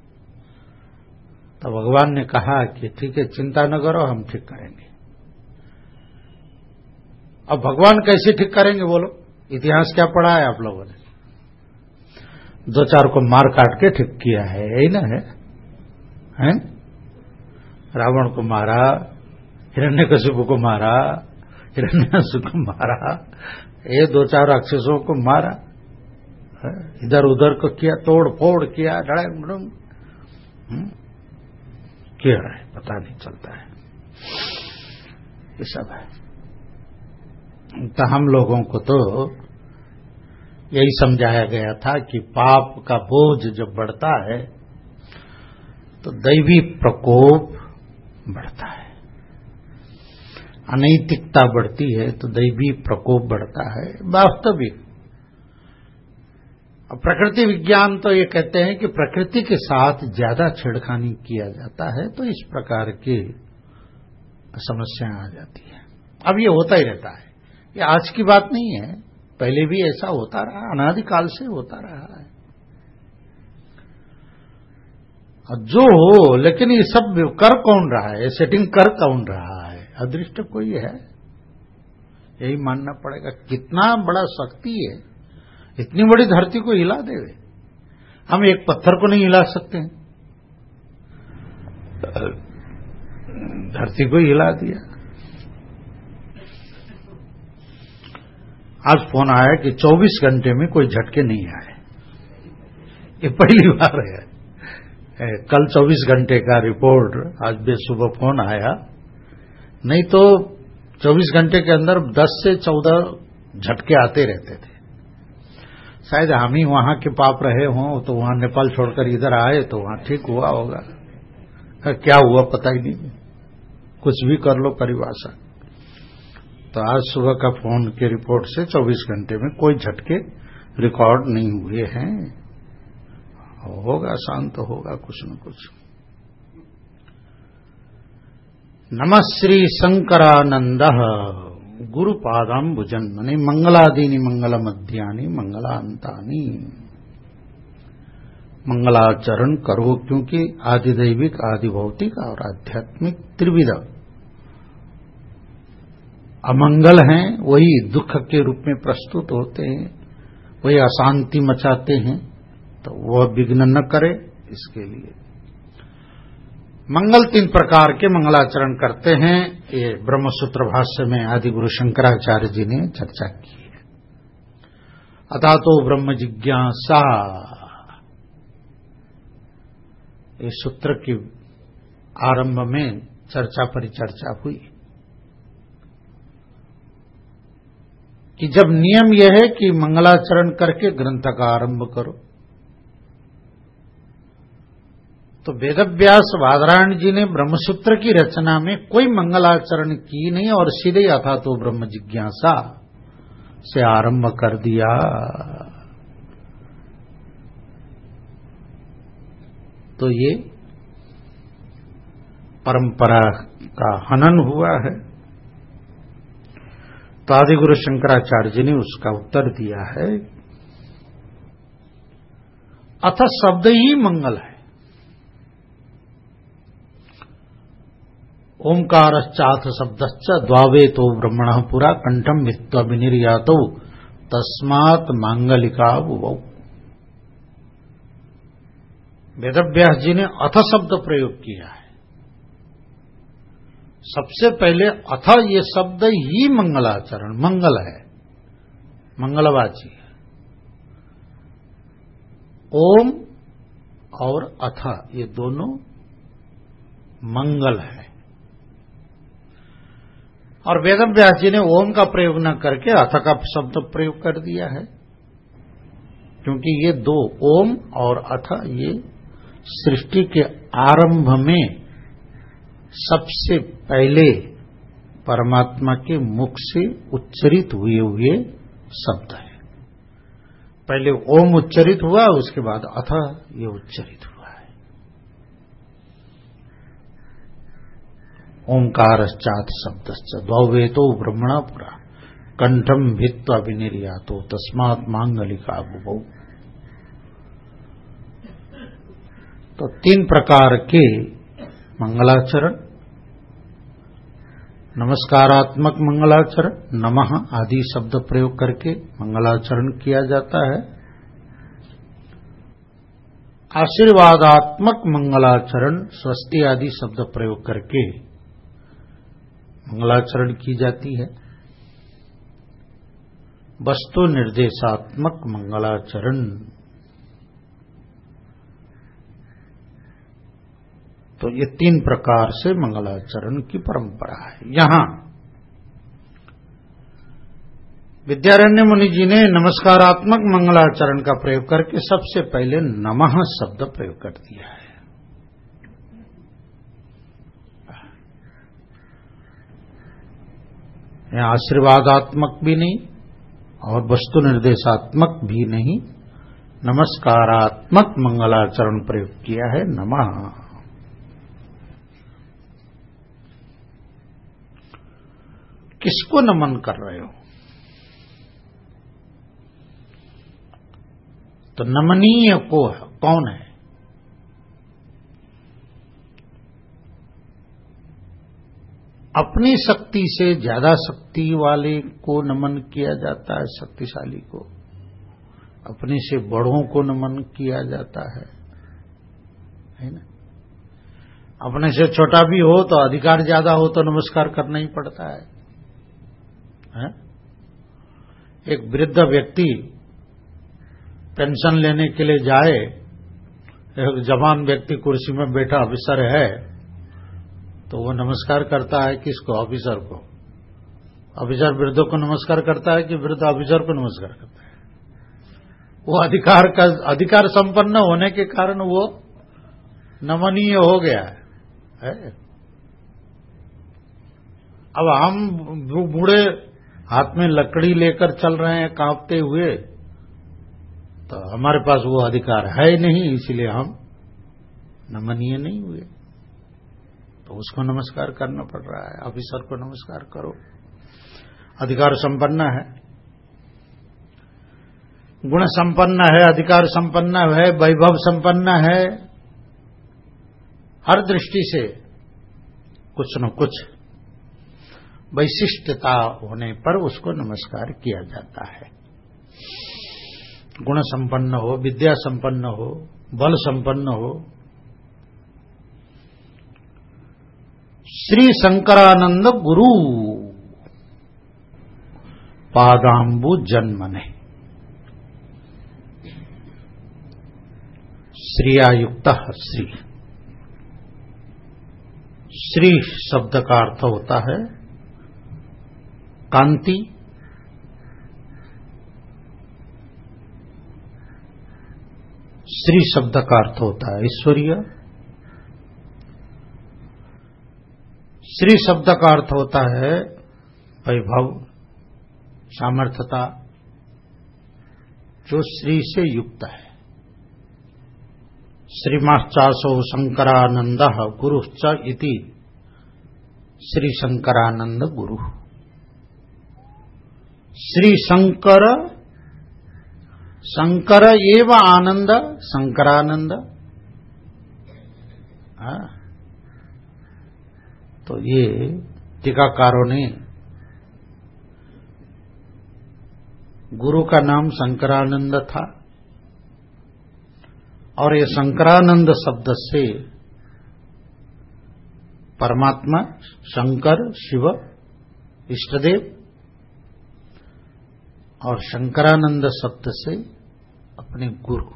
तो भगवान ने कहा कि ठीक है, चिंता न करो, हम ठीक करेंगे। अब भगवान कैसे ठीक करेंगे बोलो? इतिहास क्या पढ़ा है आप लोगों ने? 2-4 को मार काट के ठीक किया है, यही ना है? रावण को मारा, हिरण्यकशिपु को मारा, हिरण्यासुर को मारा, ये 2-4 राक्षसों को मारा, इधर उधर को किया, तोड़ फोड़ किया, ढड़ंग किया है, पता नहीं चलता है। ये सब है। तो हम लोगों को तो यही समझाया गया था कि पाप का बोझ जब बढ़ता है तो दैवी प्रकोप बढ़ता है, अनैतिकता बढ़ती है तो दैवी प्रकोप बढ़ता है, वास्तविक। प्रकृति विज्ञान तो ये कहते हैं कि प्रकृति के साथ ज्यादा छेड़खानी किया जाता है तो इस प्रकार की समस्याएं आ जाती है। अब ये होता ही रहता है, ये आज की बात नहीं है, पहले भी ऐसा होता रहा, अनादिकाल से होता रहा है। जो हो, लेकिन ये सब कर कौन रहा है, सेटिंग कर कौन रहा है? अदृष्ट कोई है, यही मानना पड़ेगा। कितना बड़ा शक्ति है, इतनी बड़ी धरती को हिला देवे। हम एक पत्थर को नहीं हिला सकते हैं, धरती को हिला दिया। आज फोन आया कि 24 घंटे में कोई झटके नहीं आए, ये पहली बार है। कल 24 घंटे का रिपोर्ट, आज बेसुबह फोन आया, नहीं तो 24 घंटे के अंदर 10 से 14 झटके आते रहते थे। शायद हम ही वहां के पाप रहे हों, तो वहां नेपाल छोड़कर इधर आए तो वहां ठीक हुआ होगा। क्या हुआ पता ही नहीं, कुछ भी कर लो परिभाषा। तो आज सुबह का फोन की रिपोर्ट से 24 घंटे में कोई झटके रिकॉर्ड नहीं हुए हैं। होगा, शांत होगा कुछ न कुछ। नमः श्री शंकरानंद गुरुपादाम्बुजन्मने मंगलादीनि मंगल मध्यानि मंगलांतानि। मंगलाचरण करो, क्योंकि आदिदैविक, आदि भौतिक और आध्यात्मिक त्रिविध अमंगल हैं, वही दुख के रूप में प्रस्तुत होते हैं, वही अशांति मचाते हैं। तो वह विघ्न न करे, इसके लिए मंगल 3 प्रकार के मंगलाचरण करते हैं। ये ब्रह्मसूत्र भाष्य में आदि गुरु शंकराचार्य जी ने चर्चा की है। अथा तो ब्रह्म जिज्ञासा, इस सूत्र की आरंभ में चर्चा परिचर्चा हुई कि जब नियम यह है कि मंगलाचरण करके ग्रंथ का आरंभ करो, तो वेदव्यास बादरायण जी ने ब्रह्मसूत्र की रचना में कोई मंगलाचरण की नहीं और सीधे अथा तो ब्रह्म जिज्ञासा से आरंभ कर दिया। तो ये परंपरा का हनन हुआ है। तो आदि गुरु शंकराचार्य जी ने उसका उत्तर दिया है, अथ शब्द ही मंगल है। ओंकारश्चाथ शब्दश्च द्वावे तो ब्रह्मण पुरा कंठम मित्वा विनिर्यातो तस्मात् मांगलिका बुवौ। वेदव्यास जी ने अथ शब्द प्रयोग किया है। सबसे पहले अथ ये शब्द ही मंगलाचरण, मंगल है, मंगलवाची है। ओम और अथ ये दोनों मंगल है। और वेदव्यास जी ने ओम का प्रयोग न करके अथ का शब्द प्रयोग कर दिया है, क्योंकि ये दो ओम और अथ ये सृष्टि के आरंभ में सबसे पहले परमात्मा के मुख से उच्चरित हुए शब्द है। पहले ओम उच्चरित हुआ, उसके बाद अथ ये उच्चरित हुआ है। ओंकारश्चात् शब्दश्च द्वौवेतो ब्रह्मणा पुरा कंठम भित्वा विनिर्यातो तस्मात् मांगलिका बुभौ। तो 3 प्रकार के मंगलाचरण, नमस्कारात्मक मंगलाचरण, नमः आदि शब्द प्रयोग करके मंगलाचरण किया जाता है। आशीर्वादात्मक मंगलाचरण स्वस्ति आदि शब्द प्रयोग करके मंगलाचरण की जाती है। वस्तु निर्देशात्मक मंगलाचरण, तो ये 3 प्रकार से मंगलाचरण की परंपरा है। यहां विद्यारण्य मुनि जी ने नमस्कारात्मक मंगलाचरण का प्रयोग करके सबसे पहले नमः शब्द प्रयोग कर दिया है। यहाँ आशीर्वादात्मक भी नहीं और वस्तु निर्देशात्मक भी नहीं, नमस्कारात्मक मंगलाचरण प्रयोग किया है, नमः। किसको नमन कर रहे हो? तो नमनीय को कौन है? अपनी शक्ति से ज्यादा शक्ति वाले को नमन किया जाता है, शक्तिशाली को। अपने से बड़ों को नमन किया जाता है ना। अपने से छोटा भी हो तो अधिकार ज्यादा हो तो नमस्कार करना ही पड़ता है? एक वृद्ध व्यक्ति पेंशन लेने के लिए जाए, एक जवान व्यक्ति कुर्सी में बैठा ऑफिसर है, तो वो नमस्कार करता है किसको? ऑफिसर को। ऑफिसर वृद्धों को नमस्कार करता है कि वृद्ध ऑफिसर को नमस्कार करता है? वो अधिकार संपन्न होने के कारण वो नमनीय हो गया है। अब हम बूढ़े हाथ में लकड़ी लेकर चल रहे हैं कांपते हुए, तो हमारे पास वो अधिकार है नहीं, इसलिए हम नमनीय नहीं हुए, तो उसको नमस्कार करना पड़ रहा है। ऑफिसर को नमस्कार करो, अधिकार संपन्न है, गुण संपन्न है, अधिकार संपन्न है, वैभव संपन्न है, हर दृष्टि से कुछ न कुछ वैशिष्टता होने पर उसको नमस्कार किया जाता है। गुण संपन्न हो, विद्या संपन्न हो, बल संपन्न हो। श्री शंकरानंद गुरु पादांबु जन्मने, श्रियायुक्त श्री। श्री शब्द का अर्थ होता है कांति, श्री शब्द का अर्थ होता है ऐश्वर्य, श्री शब्द का अर्थ होता है वैभव, सामर्थ्यता, जो श्री से युक्त है। श्रीमाश्चासो शंकरानंदः गुरुश्च इति श्री शंकरानंद गुरु। श्री शंकर, शंकर एव आनंद, शंकरानंद। तो ये टीकाकारों ने गुरु का नाम शंकरानंद था, और ये शंकरानंद शब्द से परमात्मा शंकर शिव इष्टदेव, और शंकरानंद शब्द से अपने गुरु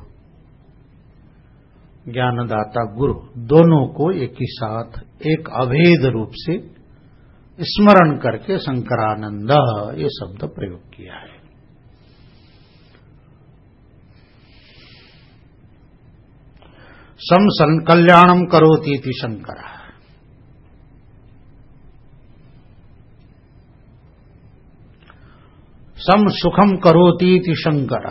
ज्ञानदाता गुरु, दोनों को एक ही साथ एक अभेद रूप से स्मरण करके शंकरानंद ये शब्द प्रयोग किया है। सम कल्याणम करोति इति शंकर, सम सुखम करोति इति शंकर।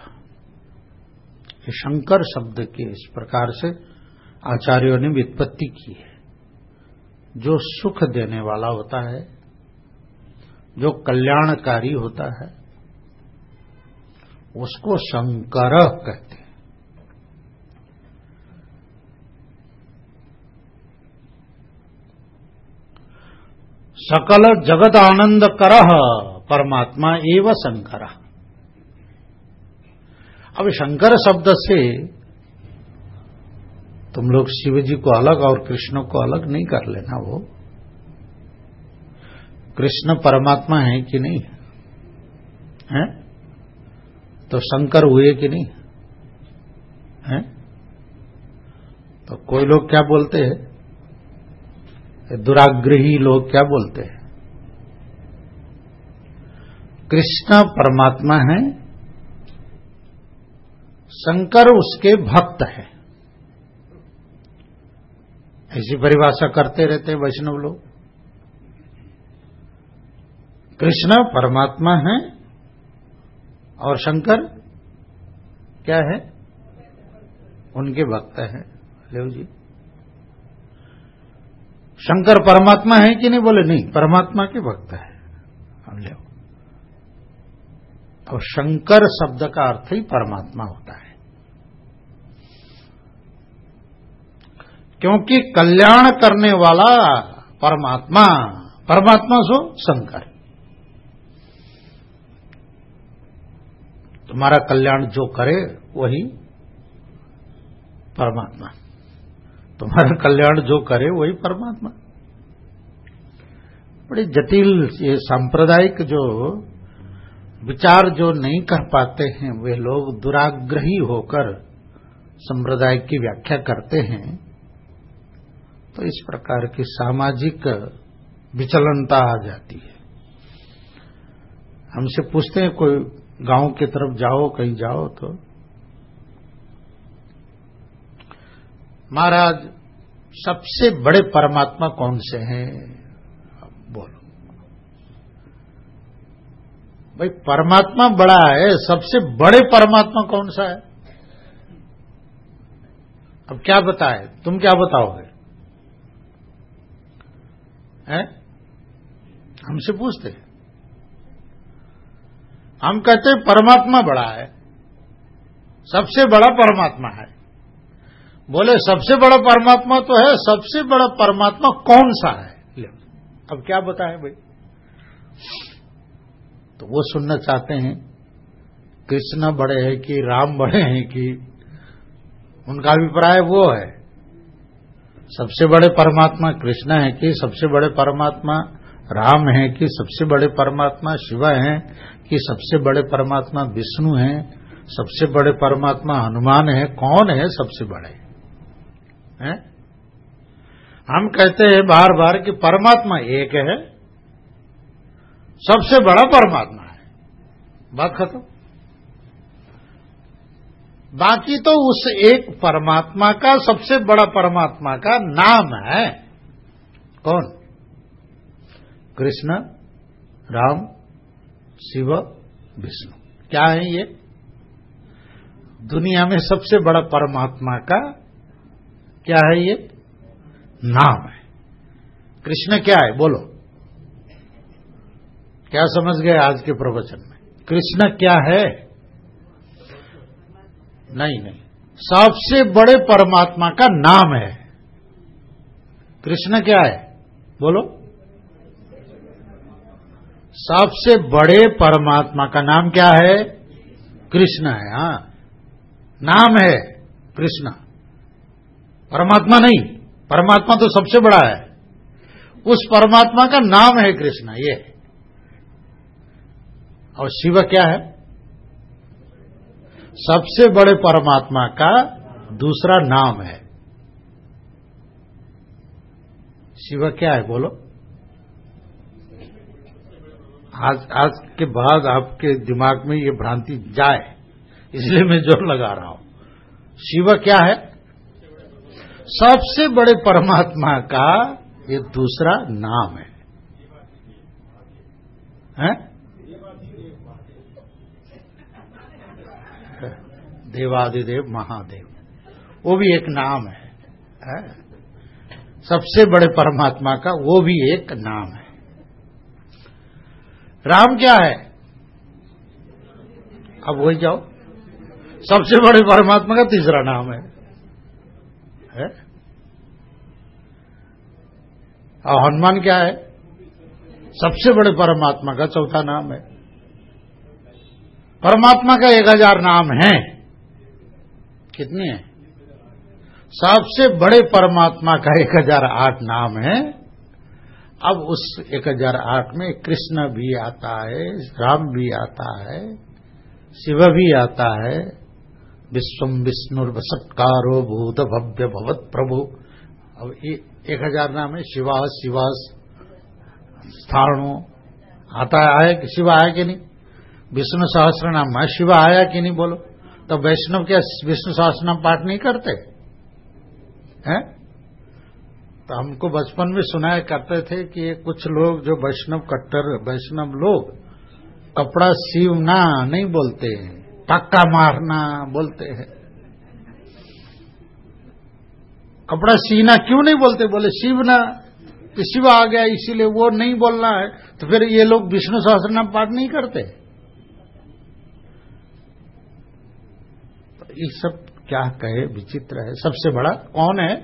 शंकर शब्द के इस प्रकार से आचार्यों ने व्युत्पत्ति की है। जो सुख देने वाला होता है, जो कल्याणकारी होता है, उसको शंकर कहते हैं। सकल जगत आनंद करह परमात्मा एव शंकर। अब शंकर शब्द से तुम लोग शिव जी को अलग और कृष्ण को अलग नहीं कर लेना। वो कृष्ण परमात्मा है कि नहीं है, तो शंकर हुए कि नहीं है। तो कोई लोग क्या बोलते हैं, दुराग्रही लोग क्या बोलते हैं, कृष्ण परमात्मा है, शंकर उसके भक्त है। ऐसी परिभाषा करते रहते वैष्णव लोग। कृष्ण परमात्मा है और शंकर क्या है, उनके भक्त है। ले जी, शंकर परमात्मा है कि नहीं, बोले नहीं, परमात्मा के भक्त है। हम ले, तो शंकर शब्द का अर्थ ही परमात्मा होता है, क्योंकि कल्याण करने वाला परमात्मा, परमात्मा सो शंकर। तुम्हारा कल्याण जो करे वही परमात्मा, तुम्हारा कल्याण जो करे वही परमात्मा। बड़ी जटिल ये सांप्रदायिक जो विचार जो नहीं कर पाते हैं, वे लोग दुराग्रही होकर संप्रदाय की व्याख्या करते हैं, तो इस प्रकार की सामाजिक विचलनता आ जाती है। हमसे पूछते हैं, कोई गांव की तरफ जाओ, कहीं जाओ, तो महाराज सबसे बड़े परमात्मा कौन से हैं? बोलो भाई, परमात्मा बड़ा है, सबसे बड़े परमात्मा कौन सा है? अब क्या बताए, तुम क्या बताओगे? हैं? हमसे पूछते, हम कहते हैं परमात्मा बड़ा है, सबसे बड़ा परमात्मा है। बोले सबसे बड़ा परमात्मा तो है, सबसे बड़ा परमात्मा कौन सा है? ले, अब क्या बताएं भाई? तो वो सुनना चाहते हैं कृष्ण बड़े हैं कि राम बड़े हैं, कि उनका अभिप्राय वो है सबसे बड़े परमात्मा कृष्ण है कि सबसे बड़े परमात्मा राम है कि सबसे बड़े परमात्मा शिव हैं कि सबसे बड़े परमात्मा विष्णु हैं, सबसे बड़े परमात्मा हनुमान है, कौन है सबसे बड़े हैं? हम कहते हैं बार बार कि परमात्मा एक है, सबसे बड़ा परमात्मा है, बात खत्म। बाकी तो उस एक परमात्मा का, सबसे बड़ा परमात्मा का नाम है कौन? कृष्ण, राम, शिव, विष्णु। क्या है ये? दुनिया में सबसे बड़ा परमात्मा का क्या है? ये नाम है। कृष्ण क्या है? बोलो, क्या समझ गए आज के प्रवचन में? कृष्ण क्या है? नहीं, सबसे बड़े परमात्मा का नाम है। कृष्ण क्या है? बोलो, सबसे बड़े परमात्मा का नाम क्या है? कृष्ण है। हाँ, नाम है कृष्ण, परमात्मा नहीं। परमात्मा तो सबसे बड़ा है, उस परमात्मा का नाम है कृष्ण। ये और शिव क्या है? सबसे बड़े परमात्मा का दूसरा नाम है। शिव क्या है? बोलो, आज के बाद आपके दिमाग में ये भ्रांति जाए, इसलिए मैं जोर लगा रहा हूं। शिव क्या है? सबसे बड़े परमात्मा का ये दूसरा नाम है, हैं? देवादिदेव महादेव, वो भी एक नाम है। सबसे बड़े परमात्मा का वो भी एक नाम है। राम क्या है? अब वही जाओ, सबसे बड़े परमात्मा का तीसरा नाम है? और हनुमान क्या है? सबसे बड़े परमात्मा का चौथा नाम है। परमात्मा का 1000 नाम है। कितने हैं? सबसे बड़े परमात्मा का 1008 नाम है। अब उस 1008 में कृष्ण भी आता है, राम भी आता है, शिव भी आता है, विश्वम विष्णुर्वसत्कारो भूत भव्य भवत प्रभु। अब ये 1000 नाम है। शिवास स्थाणु आता है कि शिव आया कि नहीं? विष्णु सहस्त्र नाम है, शिव आया कि नहीं? बोलो, तो वैष्णव क्या विष्णु सहस्त्र नाम पाठ नहीं करते हैं? तो हमको बचपन में सुनाया करते थे कि कुछ लोग जो वैष्णव कट्टर वैष्णव लोग कपड़ा सीवना नहीं बोलते हैं, टक्का मारना बोलते हैं। कपड़ा सीना क्यों नहीं बोलते? बोले सीवना, कि शिव आ गया इसीलिए वो नहीं बोलना है। तो फिर ये लोग विष्णु सहस्त्र नाम पाठ नहीं करते। ये सब क्या कहे, विचित्र है। सबसे बड़ा कौन है?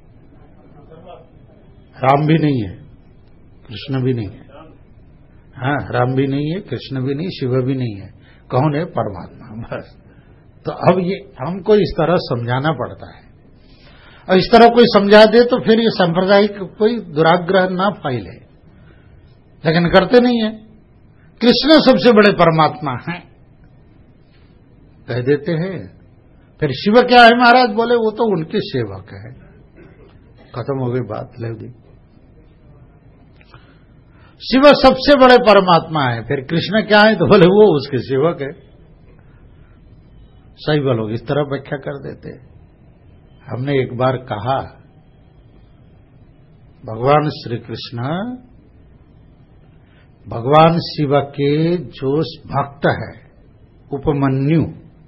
राम भी नहीं है, कृष्ण भी नहीं है। हाँ, राम भी नहीं है, कृष्ण भी नहीं, शिव भी नहीं है। कौन है? परमात्मा, बस। तो अब ये हमको इस तरह समझाना पड़ता है, और इस तरह कोई समझा दे तो फिर ये सांप्रदायिक कोई दुराग्रह ना फैले, लेकिन करते नहीं है। कृष्ण सबसे बड़े परमात्मा हैं कह देते हैं। फिर शिव क्या है महाराज? बोले वो तो उनके सेवक है। खत्म हो गई बात, ले दी। शिव सबसे बड़े परमात्मा है। फिर कृष्ण क्या है? तो बोले वो उसके सेवक है। सही लोग इस तरह व्याख्या कर देते हमने एक बार कहा, भगवान श्री कृष्ण भगवान शिव के जो भक्त है उपमन्यु,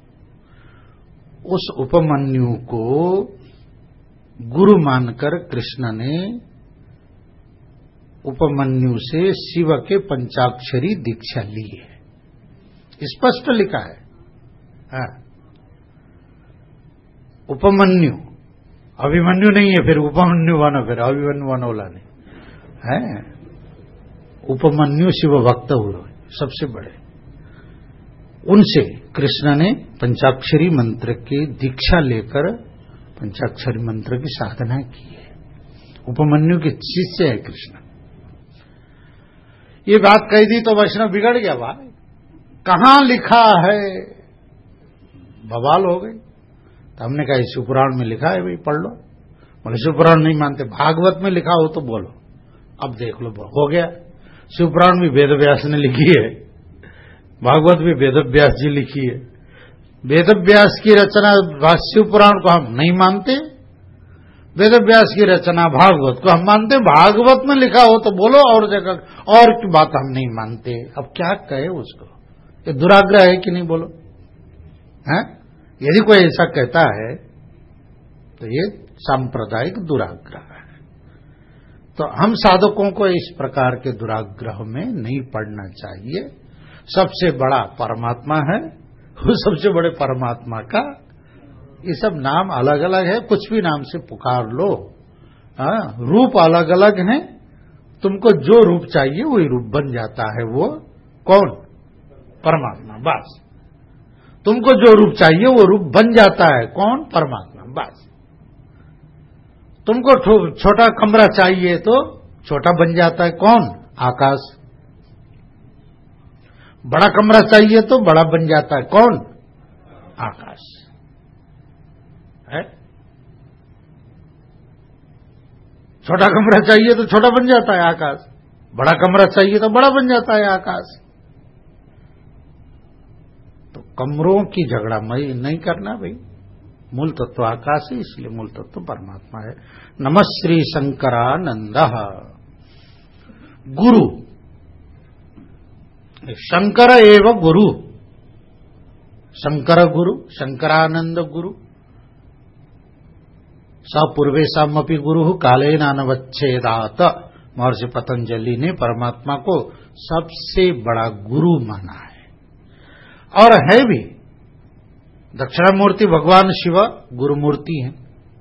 उस उपमन्यु को गुरु मानकर कृष्ण ने उपमन्यु से शिव के पंचाक्षरी दीक्षा ली है। स्पष्ट लिखा है। हाँ। उपमन्यु, अभिमन्यु नहीं है, फिर उपमन्यु बनो, फिर अभिमन्यु बनोला नहीं है। उपमन्यु शिव भक्त हुए सबसे बड़े, उनसे कृष्ण ने पंचाक्षरी मंत्र की दीक्षा लेकर पंचाक्षरी मंत्र की साधना की है। उपमन्यु के शिष्य है कृष्ण। ये बात कही दी तो वैष्णव बिगड़ गया। भाई कहां लिखा है, बवाल हो गई। तो हमने कहा शिव पुराण में लिखा है, भाई पढ़ लो। बोले शिव पुराण नहीं मानते, भागवत में लिखा हो तो बोलो। अब देख लो, हो गया। शिव पुराण भी वेद व्यास ने लिखी है, भागवत भी वेद व्यास जी लिखी है। वेद व्यास की रचना शिव पुराण को हम नहीं मानते, वेद व्यास की रचना भागवत को हम मानते। भागवत में लिखा हो तो बोलो, और जगह और की बात हम नहीं मानते। अब क्या कहे उसको, ये दुराग्रह है कि नहीं, बोलो। हैं? यदि कोई ऐसा कहता है तो ये सांप्रदायिक दुराग्रह है। तो हम साधकों को इस प्रकार के दुराग्रह में नहीं पड़ना चाहिए। सबसे बड़ा परमात्मा है, उस सबसे बड़े परमात्मा का ये सब नाम अलग अलग है, कुछ भी नाम से पुकार लो। रूप अलग अलग हैं, तुमको जो रूप चाहिए वही रूप बन जाता है। वो कौन? परमात्मा। बस तुमको जो रूप चाहिए वो रूप बन जाता है। कौन? परमात्मा। बस तुमको छोटा कमरा चाहिए तो छोटा बन जाता है। कौन? आकाश। बड़ा कमरा चाहिए तो बड़ा बन जाता है। कौन? आकाश है। छोटा कमरा चाहिए तो छोटा बन जाता है आकाश, बड़ा कमरा चाहिए तो बड़ा बन जाता है आकाश। तो कमरों की झगड़ा नहीं करना भाई। मूल तत्व आकाश है, इसलिए मूल तत्व परमात्मा है। नमः श्री शंकरानंद। गुरु शंकर एव गुरु, शंकर गुरु, शंकरानंद गुरु। स पूर्वेशामपि गुरु कालेन अनवच्छेदात। महर्षि पतंजलि ने परमात्मा को सबसे बड़ा गुरु माना है, और है भी। दक्षिणामूर्ति भगवान शिव गुरुमूर्ति हैं।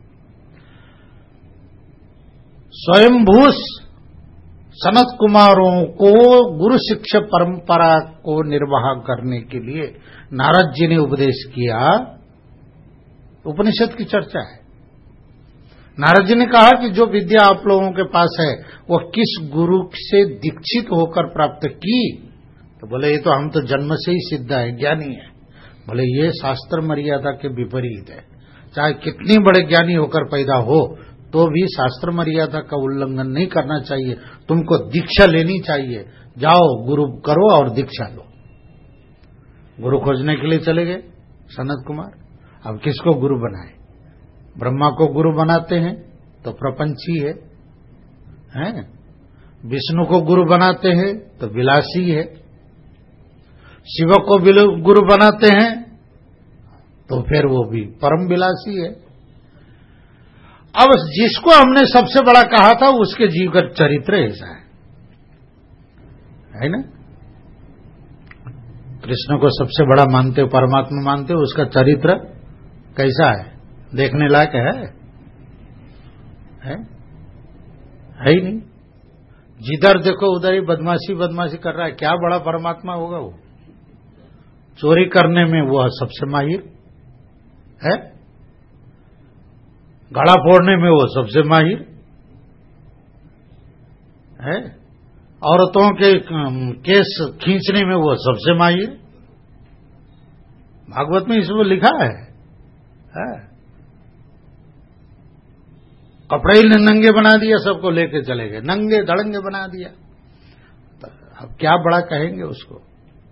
स्वयंभू सनत कुमारों को गुरु शिष्य परंपरा को निर्वाह करने के लिए नारद जी ने उपदेश किया। उपनिषद की चर्चा है। नारद जी ने कहा कि जो विद्या आप लोगों के पास है वो किस गुरु से दीक्षित होकर प्राप्त की? तो बोले ये तो हम तो जन्म से ही सिद्ध है, ज्ञानी है। बोले ये शास्त्र मर्यादा के विपरीत है। चाहे कितनी बड़े ज्ञानी होकर पैदा हो तो भी शास्त्र मर्यादा का उल्लंघन नहीं करना चाहिए। तुमको दीक्षा लेनी चाहिए। जाओ गुरु करो और दीक्षा लो। गुरु खोजने के लिए चले गए सनत कुमार। अब किसको गुरु बनाए? ब्रह्मा को गुरु बनाते हैं तो प्रपंची है। विष्णु को गुरु बनाते हैं तो विलासी है। शिव को गुरु बनाते हैं तो फिर वो भी परम विलासी है। अब जिसको हमने सबसे बड़ा कहा था उसके जीवगत चरित्र ऐसा है ना। कृष्ण को सबसे बड़ा मानते हो, परमात्मा मानते हो, उसका चरित्र कैसा है? देखने लायक है ही नहीं। जिधर देखो उधर ही बदमाशी कर रहा है। क्या बड़ा परमात्मा होगा वो? चोरी करने में वो सबसे माहिर है, गला फोड़ने में वो सबसे माहिर है, औरतों के केस खींचने में वो सबसे माहिर। भागवत में इसमें लिखा है। कपड़े ही नंगे बना दिया, सबको लेके चले गए, नंगे धड़ंगे बना दिया। तो अब क्या बड़ा कहेंगे उसको?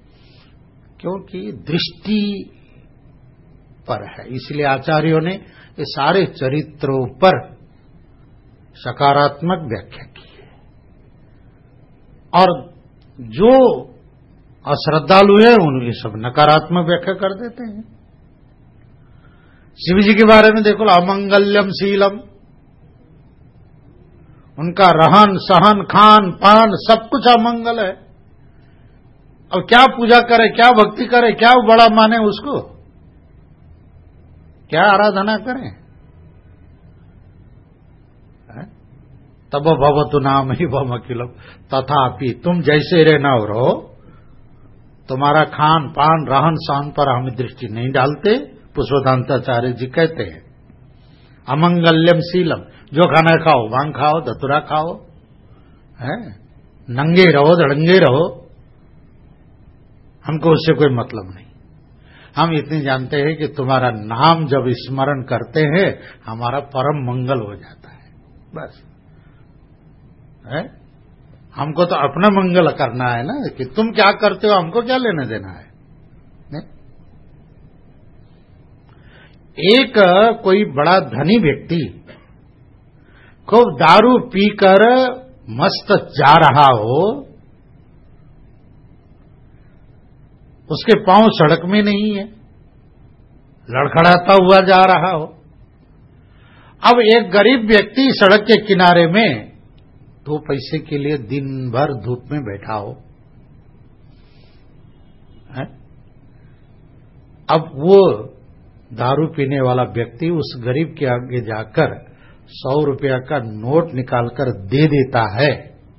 क्योंकि दृष्टि पर है। इसलिए आचार्यों ने ये सारे चरित्रों पर सकारात्मक व्याख्या की है। और जो अश्रद्धालु है उनकी सब नकारात्मक व्याख्या कर देते हैं। शिव जी के बारे में देखो, अमंगल्यम शीलम, उनका रहन सहन खान पान सब कुछ अमंगल है। अब क्या पूजा करे, क्या भक्ति करे, क्या बड़ा माने उसको, क्या आराधना करें? तब भवतु नाम ही भम अखिलम, तथापि तुम जैसे रहना हो रहो, तुम्हारा खान पान रहन सहन पर हम दृष्टि नहीं डालते। पुष्पदांताचार्य जी कहते हैं अमंगल्यम शीलम, जो खाना खाओ, भांग खाओ, धतुरा खाओ, है नंगे रहो, धड़ंगे रहो, हमको उससे कोई मतलब नहीं। हम इतने जानते हैं कि तुम्हारा नाम जब स्मरण करते हैं हमारा परम मंगल हो जाता है, बस है। हमको तो अपना मंगल करना है ना, कि तुम क्या करते हो हमको क्या लेने देना है। ने? एक कोई बड़ा धनी व्यक्ति खूब दारू पीकर मस्त जा रहा हो, उसके पांव सड़क में नहीं है, लड़खड़ाता हुआ जा रहा हो। अब एक गरीब व्यक्ति सड़क के किनारे में 2 पैसे के लिए दिन भर धूप में बैठा हो, है? अब वो दारू पीने वाला व्यक्ति उस गरीब के आगे जाकर 100 रुपया का नोट निकालकर दे देता है।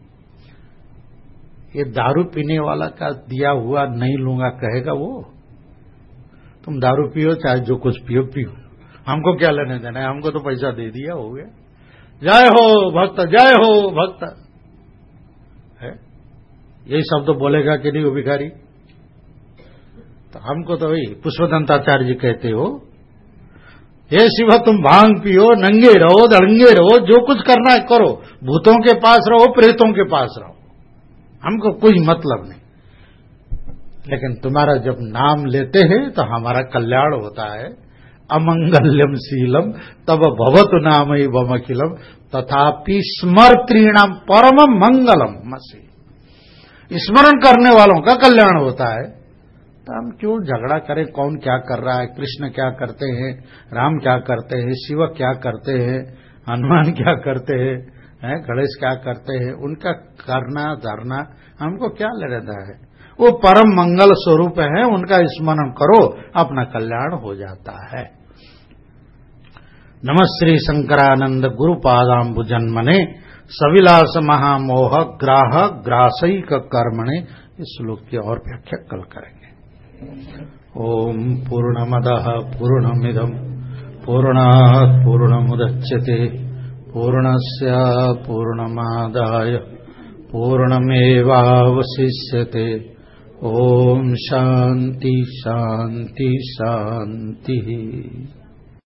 ये दारू पीने वाला का दिया हुआ नहीं लूंगा कहेगा वो? तुम दारू पियो चाहे जो कुछ पियो पियो, हमको क्या लेने देना है, हमको तो पैसा दे दिया, हो गया। जय हो भक्त, जय हो भक्त, है यही शब्द तो बोलेगा कि नहीं वो भिखारी? तो हमको तो वही पुष्पदंताचार्य जी कहते हो, हे शिव तुम भांग पियो, नंगे रहो, धड़ंगे रहो, जो कुछ करना है करो, भूतों के पास रहो, प्रेतों के पास रहो, हमको कोई मतलब नहीं। लेकिन तुम्हारा जब नाम लेते हैं तो हमारा कल्याण होता है। अमंगल्यम शीलम तब भवतु नाम ही भमखिलम, तथापि स्मर्त्रीणाम परम मंगलम मसी, स्मरण करने वालों का कल्याण होता है। तो हम क्यों झगड़ा करें, कौन क्या कर रहा है, कृष्ण क्या करते हैं, राम क्या करते हैं, शिव क्या करते हैं, हनुमान क्या करते हैं, गणेश क्या करते हैं, उनका करना धरना हमको क्या लेना है। वो परम मंगल स्वरूप है, उनका स्मरण करो, अपना कल्याण हो जाता है। नमः शंकरानंद गुरुपादाम्बु जन्मने सविलास महामोह ग्राह ग्रासैक कर्मणे। इस श्लोक की और व्याख्या कल करेंगे। ओम पूर्णमदः पूर्णमिदं पूर्णात् पूर्णमुदच्यते पूर्णस्य पूर्णमादाय पूर्णमेवावशिष्यते। ओम शांति शांति शांति।